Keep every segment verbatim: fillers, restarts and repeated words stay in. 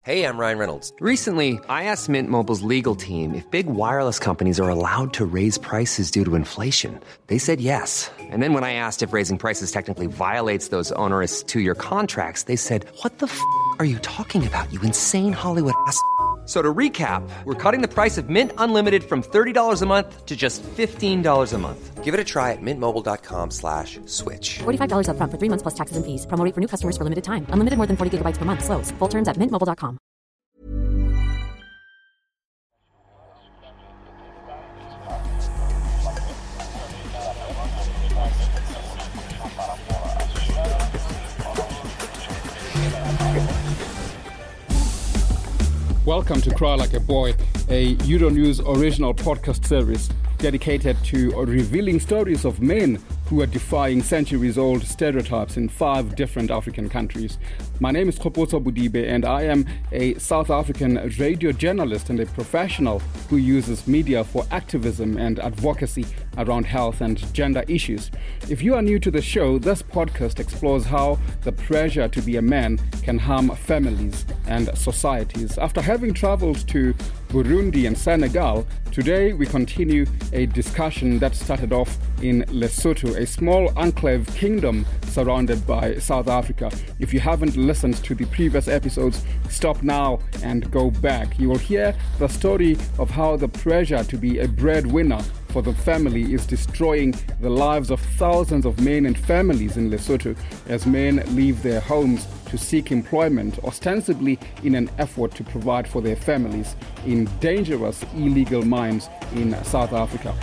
Hey, I'm Ryan Reynolds. Recently, I asked Mint Mobile's legal team if big wireless companies are allowed to raise prices due to inflation. They said yes. And then when I asked if raising prices technically violates those onerous two-year contracts, they said, what the f*** are you talking about, you insane Hollywood ass f- So to recap, we're cutting the price of Mint Unlimited from thirty dollars a month to just fifteen dollars a month. Give it a try at mintmobile.com slash switch. forty-five dollars up front for three months plus taxes and fees. Promo rate for new customers for limited time. Unlimited more than forty gigabytes per month. Slows full terms at mint mobile dot com. Welcome to Cry Like a Boy, a Euronews original podcast series dedicated to revealing stories of men who are defying centuries-old stereotypes in five different African countries. My name is Khopotso Budibe, and I am a South African radio journalist and a professional who uses media for activism and advocacy around health and gender issues. If you are new to the show, this podcast explores how the pressure to be a man can harm families and societies. After having traveled to Burundi and Senegal, today we continue a discussion that started off in Lesotho, a small enclave kingdom surrounded by South Africa. If you haven't listened to the previous episodes, stop now and go back. You will hear the story of how the pressure to be a breadwinner for the family is destroying the lives of thousands of men and families in Lesotho as men leave their homes to seek employment, ostensibly in an effort to provide for their families in dangerous illegal mines in South Africa.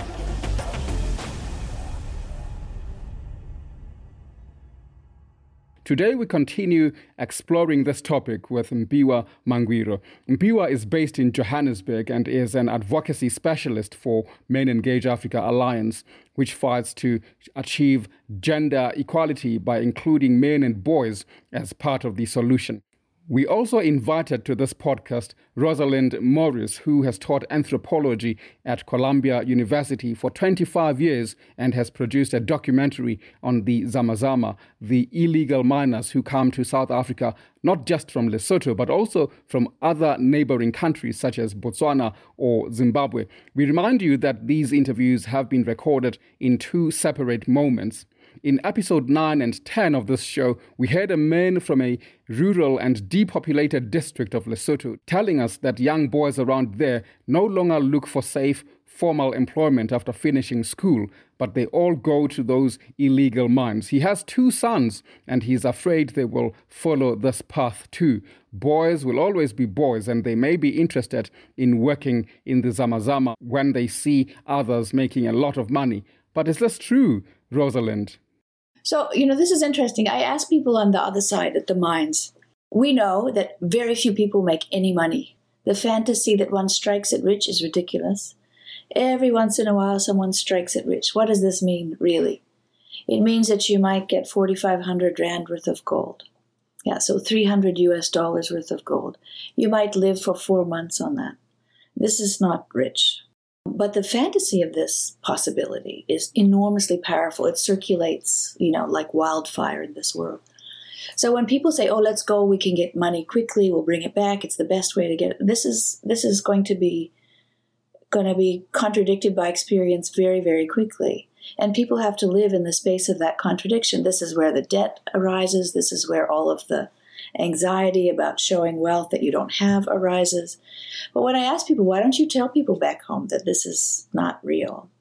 Today we continue exploring this topic with Mpiwa Mangwiro. Mpiwa is based in Johannesburg and is an advocacy specialist for Men Engage Africa Alliance, which fights to achieve gender equality by including men and boys as part of the solution. We also invited to this podcast Rosalind Morris, who has taught anthropology at Columbia University for twenty-five years and has produced a documentary on the Zamazama, the illegal miners who come to South Africa not just from Lesotho, but also from other neighboring countries such as Botswana or Zimbabwe. We remind you that these interviews have been recorded in two separate moments. In episode nine and ten of this show, we heard a man from a rural and depopulated district of Lesotho telling us that young boys around there no longer look for safe, formal employment after finishing school, but they all go to those illegal mines. He has two sons, and he's afraid they will follow this path too. Boys will always be boys, and they may be interested in working in the Zamazama when they see others making a lot of money. But is this true, Rosalind? So, you know, this is interesting. I ask people on the other side at the mines. We know that very few people make any money. The fantasy that one strikes it rich is ridiculous. Every once in a while, someone strikes it rich. What does this mean, really? It means that you might get forty-five hundred rand worth of gold. Yeah, so three hundred U S dollars worth of gold. You might live for four months on that. This is not rich. But the fantasy of this possibility is enormously powerful. It circulates, you know, like wildfire in this world. So when people say, oh, let's go, we can get money quickly, we'll bring it back, it's the best way to get it. This is this is going to be going to be contradicted by experience very, very quickly. And people have to live in the space of that contradiction. This is where the debt arises. This is where all of the anxiety about showing wealth that you don't have arises. But when I ask people, why don't you tell people back home that this is not real?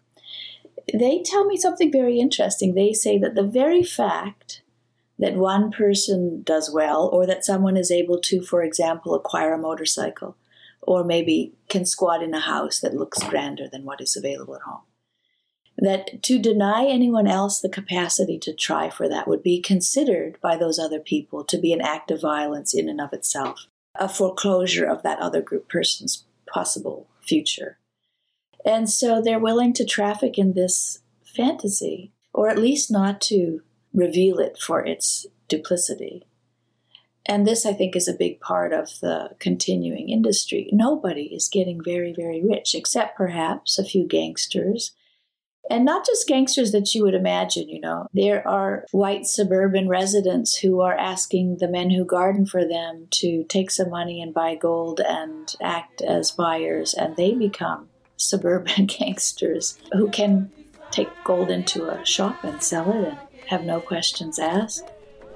They tell me something very interesting. They say that the very fact that one person does well, or that someone is able to, for example, acquire a motorcycle, or maybe can squat in a house that looks grander than what is available at home, that to deny anyone else the capacity to try for that would be considered by those other people to be an act of violence in and of itself, a foreclosure of that other group person's possible future. And so they're willing to traffic in this fantasy, or at least not to reveal it for its duplicity. And this, I think, is a big part of the continuing industry. Nobody is getting very, very rich, except perhaps a few gangsters And not just gangsters that you would imagine, you know. There are white suburban residents who are asking the men who garden for them to take some money and buy gold and act as buyers, and they become suburban gangsters who can take gold into a shop and sell it and have no questions asked.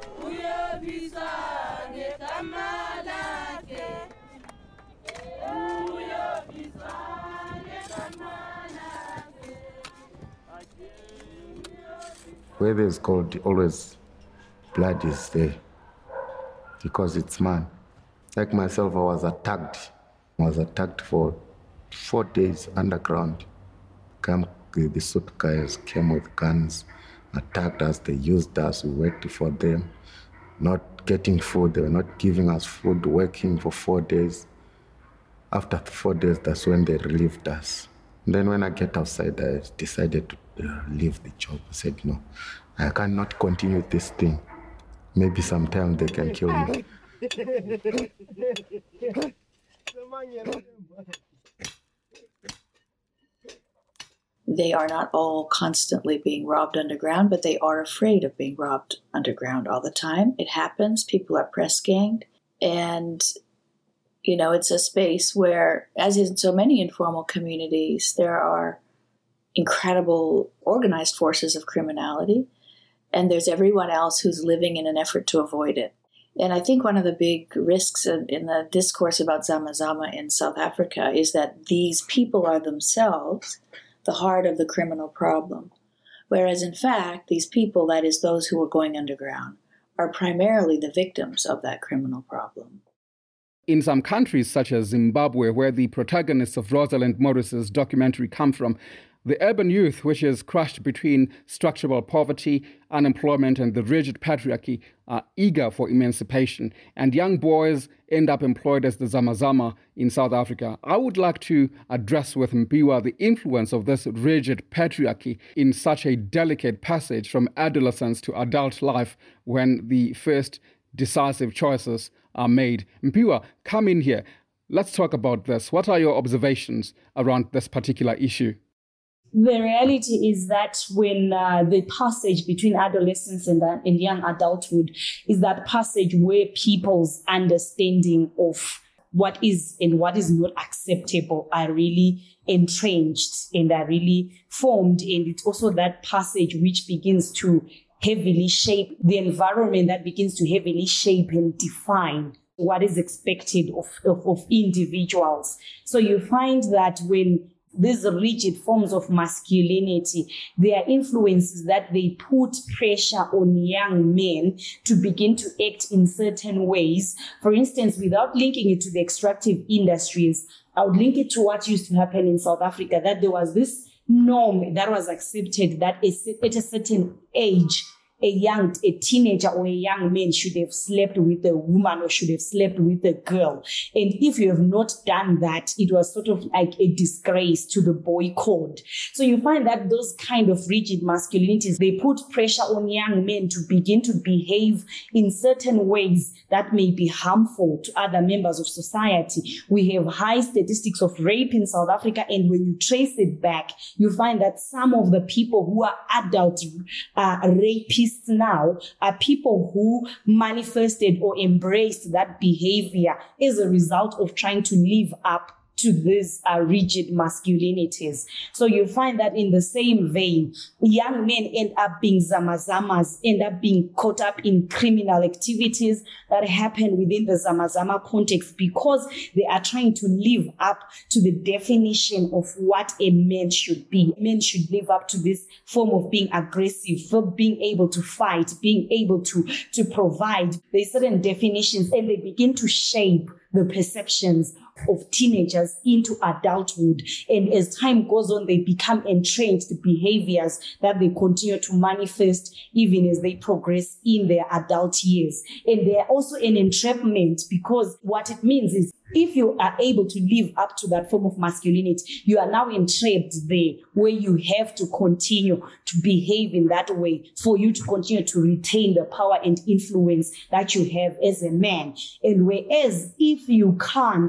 Where there's gold, always blood is there because it's man. Like myself, I was attacked. I was attacked for four days underground. Come, the, the suit guys came with guns, attacked us, they used us, we worked for them, not getting food, they were not giving us food, working for four days. After four days, that's when they relieved us. And then when I get outside, I decided to uh, leave the job. I said, no, I cannot continue this thing. Maybe sometime they can kill me. They are not all constantly being robbed underground, but they are afraid of being robbed underground all the time. It happens. People are press ganged. And you know, it's a space where, as in so many informal communities, there are incredible organized forces of criminality, and there's everyone else who's living in an effort to avoid it. And I think one of the big risks in, in the discourse about Zama Zama in South Africa is that these people are themselves the heart of the criminal problem, whereas in fact, these people, that is those who are going underground, are primarily the victims of that criminal problem. In some countries, such as Zimbabwe, where the protagonists of Rosalind Morris's documentary come from, the urban youth, which is crushed between structural poverty, unemployment, and the rigid patriarchy, are eager for emancipation, and young boys end up employed as the Zama Zama in South Africa. I would like to address with Mpiwa the influence of this rigid patriarchy in such a delicate passage from adolescence to adult life when the first decisive choices are made. Mpiwa, come in here. Let's talk about this. What are your observations around this particular issue? The reality is that when uh, the passage between adolescence and, uh, and young adulthood is that passage where people's understanding of what is and what is not acceptable are really entrenched and are really formed. And it's also that passage which begins to heavily shape the environment, that begins to heavily shape and define what is expected of, of, of individuals. So you find that when these rigid forms of masculinity, there are influences that they put pressure on young men to begin to act in certain ways. For instance, without linking it to the extractive industries, I would link it to what used to happen in South Africa, that there was this norm that was accepted that at a certain age, a young, a teenager or a young man should have slept with a woman or should have slept with a girl. And if you have not done that, it was sort of like a disgrace to the boy code. So you find that those kind of rigid masculinities, they put pressure on young men to begin to behave in certain ways that may be harmful to other members of society. We have high statistics of rape in South Africa, and when you trace it back, you find that some of the people who are adult uh, rapists now are people who manifested or embraced that behavior as a result of trying to live up to these uh, rigid masculinities. So you find that in the same vein, young men end up being zamazamas, end up being caught up in criminal activities that happen within the zamazama context because they are trying to live up to the definition of what a man should be. Men should live up to this form of being aggressive, for being able to fight, being able to, to provide. There's certain definitions, and they begin to shape the perceptions of teenagers into adulthood. And as time goes on, they become entrenched behaviors that they continue to manifest even as they progress in their adult years. And they are also an entrapment, because what it means is if you are able to live up to that form of masculinity, you are now entrapped there where you have to continue to behave in that way for you to continue to retain the power and influence that you have as a man. And whereas if you can't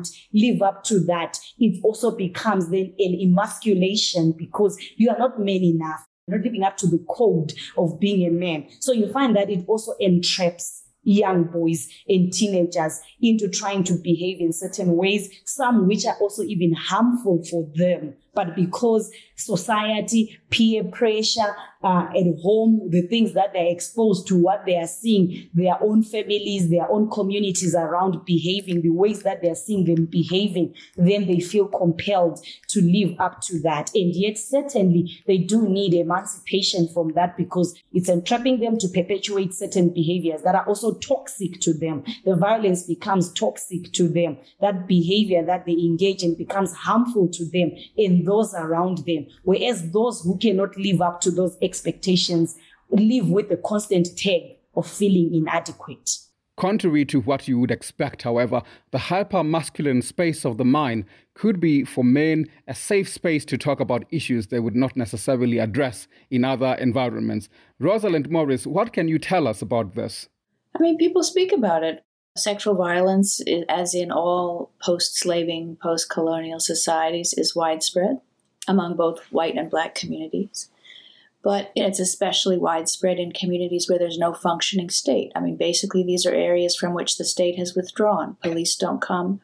live up to that, it also becomes then an emasculation because you are not man enough. You're not living up to the code of being a man. So you find that it also entraps young boys and teenagers into trying to behave in certain ways, some which are also even harmful for them. But because society, peer pressure, uh, at home, the things that they're exposed to, what they are seeing, their own families, their own communities around behaving, the ways that they're seeing them behaving, then they feel compelled to live up to that. And yet, certainly, they do need emancipation from that because it's entrapping them to perpetuate certain behaviors that are also toxic to them. The violence becomes toxic to them. That behavior that they engage in becomes harmful to them and those around them. Whereas those who cannot live up to those expectations live with the constant tag of feeling inadequate. Contrary to what you would expect, however, the hyper-masculine space of the mind could be for men a safe space to talk about issues they would not necessarily address in other environments. Rosalind Morris, what can you tell us about this? I mean, people speak about it. Sexual violence, as in all post-slaving, post-colonial societies, is widespread among both white and black communities. But it's especially widespread in communities where there's no functioning state. I mean, basically, these are areas from which the state has withdrawn. Police don't come.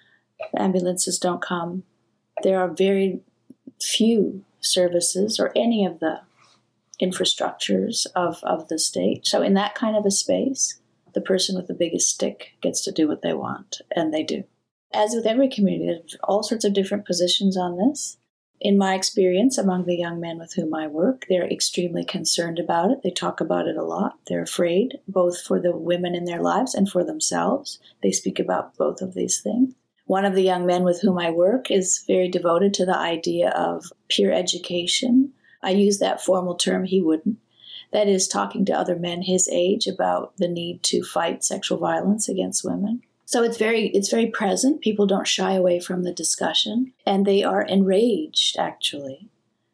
Ambulances don't come. There are very few services or any of the infrastructures of, of the state. So in that kind of a space, the person with the biggest stick gets to do what they want, and they do. As with every community, there's all sorts of different positions on this. In my experience, among the young men with whom I work, they're extremely concerned about it. They talk about it a lot. They're afraid, both for the women in their lives and for themselves. They speak about both of these things. One of the young men with whom I work is very devoted to the idea of peer education. I use that formal term, he wouldn't. That is, talking to other men his age about the need to fight sexual violence against women. So it's very it's very present. People don't shy away from the discussion. And they are enraged, actually,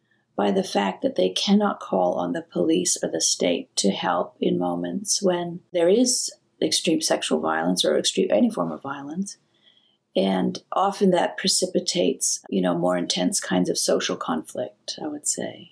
by the fact that they cannot call on the police or the state to help in moments when there is extreme sexual violence or extreme any form of violence. And often that precipitates, you know, more intense kinds of social conflict, I would say.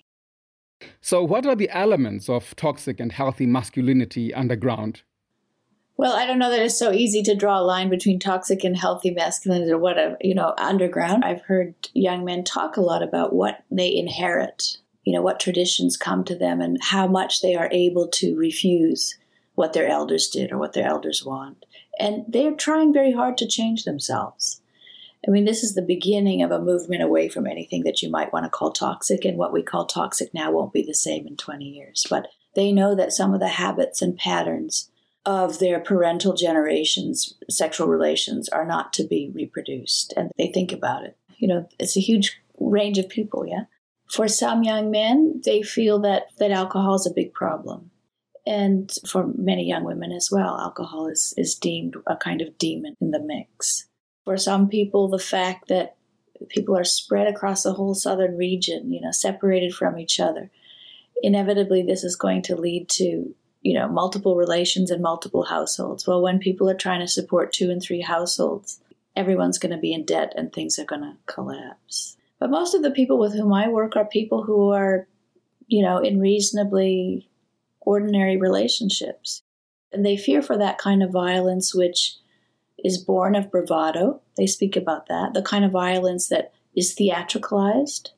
So what are the elements of toxic and healthy masculinity underground? Well, I don't know that it's so easy to draw a line between toxic and healthy masculinity or whatever, you know, underground. I've heard young men talk a lot about what they inherit, you know, what traditions come to them and how much they are able to refuse what their elders did or what their elders want. And they're trying very hard to change themselves. I mean, this is the beginning of a movement away from anything that you might want to call toxic, and what we call toxic now won't be the same in twenty years. But they know that some of the habits and patterns of their parental generations' sexual relations are not to be reproduced, and they think about it. You know, it's a huge range of people, yeah? For some young men, they feel that, that alcohol is a big problem. And for many young women as well, alcohol is, is deemed a kind of demon in the mix. For some people, the fact that people are spread across the whole southern region, you know, separated from each other, inevitably this is going to lead to, you know, multiple relations and multiple households. Well, when people are trying to support two and three households, everyone's going to be in debt and things are going to collapse. But most of the people with whom I work are people who are, you know, in reasonably ordinary relationships. And they fear for that kind of violence, which is born of bravado. They speak about that. The kind of violence that is theatricalized,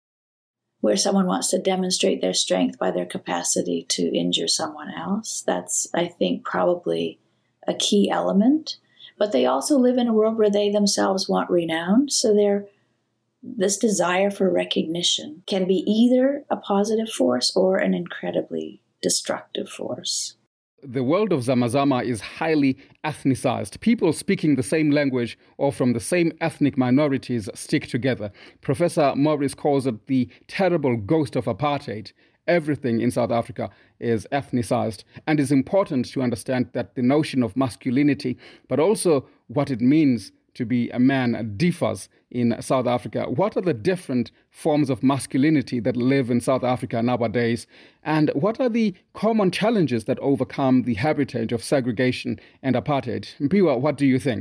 where someone wants to demonstrate their strength by their capacity to injure someone else. That's, I think, probably a key element. But they also live in a world where they themselves want renown. So they're, this desire for recognition can be either a positive force or an incredibly destructive force. The world of Zamazama is highly ethnicized. People speaking the same language or from the same ethnic minorities stick together. Professor Morris calls it the terrible ghost of apartheid. Everything in South Africa is ethnicized, and it's important to understand that the notion of masculinity, but also what it means to be a man, differs in South Africa. What are the different forms of masculinity that live in South Africa nowadays? And what are the common challenges that overcome the heritage of segregation and apartheid? Mpiwa, what do you think?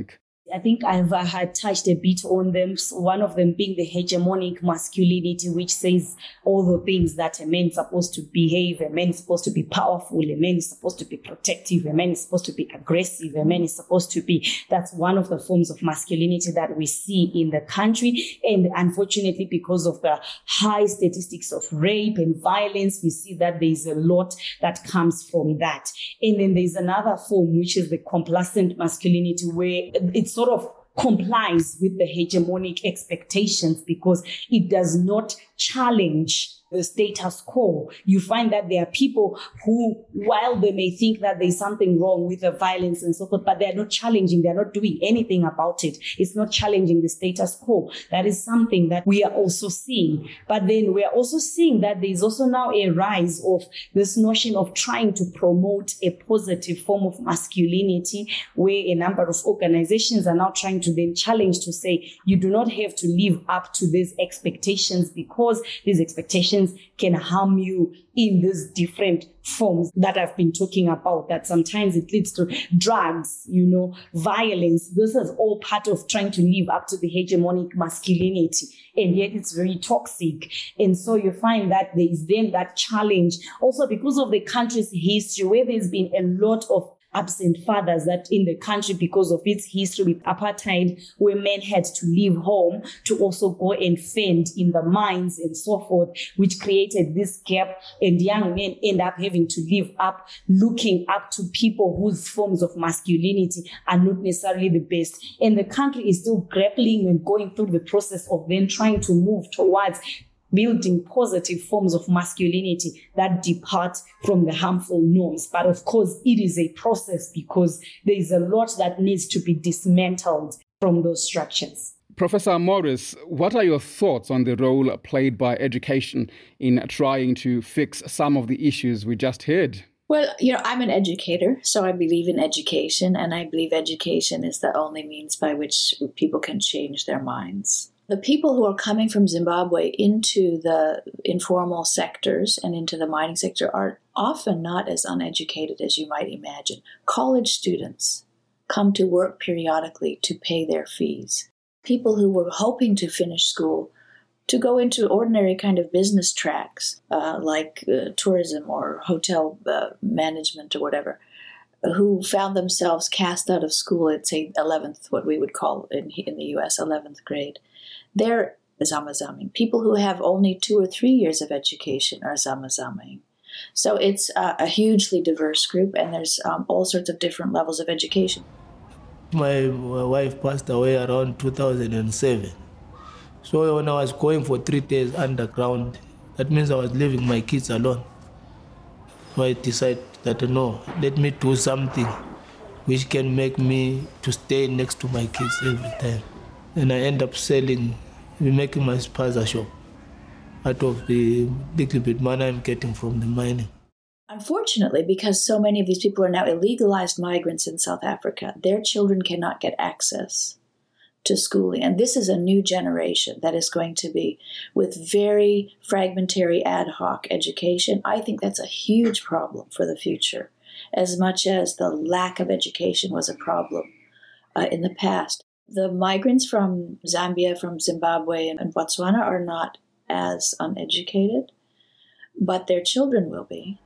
I think I've uh, had touched a bit on them. So one of them being the hegemonic masculinity, which says all the things that a man is supposed to behave. A man is supposed to be powerful. A man is supposed to be protective. A man is supposed to be aggressive. A man is supposed to be. That's one of the forms of masculinity that we see in the country. And unfortunately, because of the high statistics of rape and violence, we see that there's a lot that comes from that. And then there's another form, which is the complacent masculinity, where it's sort of complies with the hegemonic expectations because it does not challenge the status quo. You find that there are people who, while they may think that there's something wrong with the violence and so forth, but they're not challenging, they're not doing anything about it. It's not challenging the status quo. That is something that we are also seeing. But then we are also seeing that there's also now a rise of this notion of trying to promote a positive form of masculinity, where a number of organizations are now trying to then challenge to say, you do not have to live up to these expectations because these expectations can harm you in these different forms that I've been talking about, that sometimes it leads to drugs, you know, violence. This is all part of trying to live up to the hegemonic masculinity. And yet it's very toxic. And so you find that there is then that challenge also because of the country's history, where there's been a lot of absent fathers that in the country, because of its history with apartheid, where men had to leave home to also go and fend in the mines and so forth, which created this gap. And young men end up having to live up, looking up to people whose forms of masculinity are not necessarily the best. And the country is still grappling and going through the process of then trying to move towards building positive forms of masculinity that depart from the harmful norms. But of course, it is a process because there is a lot that needs to be dismantled from those structures. Professor Morris, what are your thoughts on the role played by education in trying to fix some of the issues we just heard? Well, you know, I'm an educator, so I believe in education, and I believe education is the only means by which people can change their minds. The people who are coming from Zimbabwe into the informal sectors and into the mining sector are often not as uneducated as you might imagine. College students come to work periodically to pay their fees. People who were hoping to finish school to go into ordinary kind of business tracks, uh, like uh, tourism or hotel uh, management or whatever, who found themselves cast out of school at, say, eleventh, what we would call in, in the U S, eleventh grade. They're zamazaming. People who have only two or three years of education are zamazaming. So it's uh, a hugely diverse group, and there's um, all sorts of different levels of education. My wife passed away around two thousand seven. So when I was going for three days underground, that means I was leaving my kids alone. So I decided that, no, let me do something which can make me to stay next to my kids every time. And I end up selling, making my spaza shop out of the little bit money I'm getting from the mining. Unfortunately, because so many of these people are now illegalized migrants in South Africa, their children cannot get access to schooling. And this is a new generation that is going to be with very fragmentary ad hoc education. I think that's a huge problem for the future, as much as the lack of education was a problem uh, in the past. The migrants from Zambia, from Zimbabwe, and Botswana are not as uneducated, but their children will be.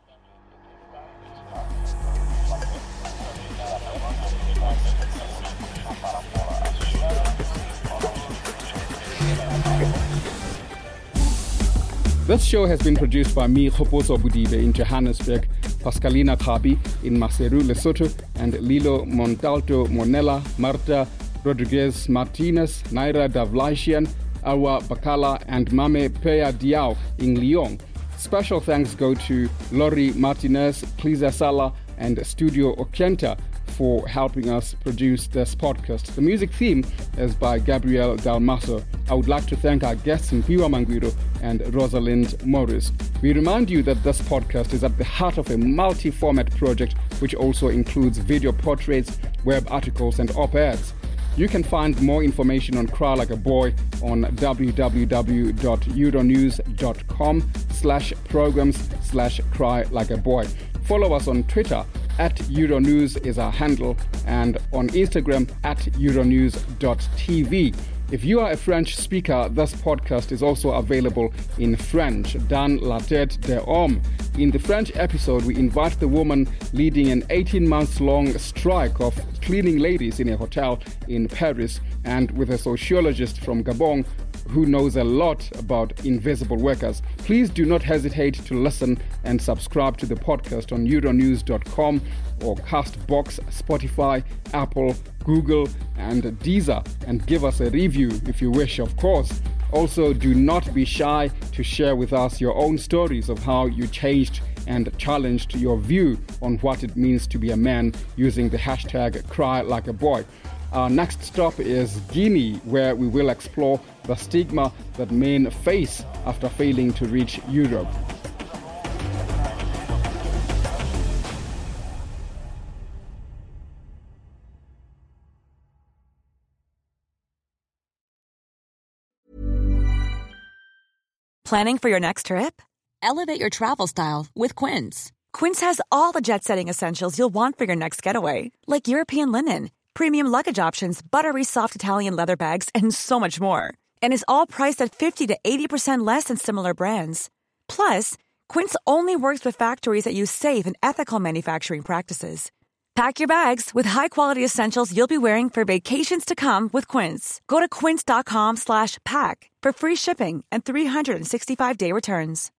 This show has been produced by me, Kgopotso Bodibe, in Johannesburg, Pascalina Khabi in Maseru, Lesotho, and Lilo Montalto Monella, Marta Rodriguez Martinez, Naira Davlaishian, Awa Bakala, and Mame Peya Diao in Lyon. Special thanks go to Lori Martinez, Pliza Sala, and Studio Okenta for helping us produce this podcast. The music theme is by Gabriel Dalmaso. I would like to thank our guests Mpiwa Mangwiro and Rosalind Morris. We remind you that this podcast is at the heart of a multi-format project which also includes video portraits, web articles, and op-eds. You can find more information on Cry Like a Boy on www.euronews.com slash programs slash cry like a boy. Follow us on Twitter at Euronews is our handle, and on Instagram at euronews dot t v. If you are a French speaker, this podcast is also available in French, dans la tête des hommes. In the French episode, we invite the woman leading an eighteen months long strike of cleaning ladies in a hotel in Paris, and with a sociologist from Gabon who knows a lot about invisible workers. Please do not hesitate to listen and subscribe to the podcast on euronews dot com or Castbox, Spotify, Apple, Google, and Deezer, and give us a review if you wish, of course. Also, do not be shy to share with us your own stories of how you changed and challenged your view on what it means to be a man using the hashtag Cry Like a Boy. Our next stop is Guinea, where we will explore the stigma that men face after failing to reach Europe. Planning for your next trip? Elevate your travel style with Quince. Quince has all the jet-setting essentials you'll want for your next getaway, like European linen, premium luggage options, buttery soft Italian leather bags, and so much more. And is all priced at fifty to eighty percent less than similar brands. Plus, Quince only works with factories that use safe and ethical manufacturing practices. Pack your bags with high-quality essentials you'll be wearing for vacations to come with Quince. Go to quince dot com slash pack for free shipping and three sixty-five day returns.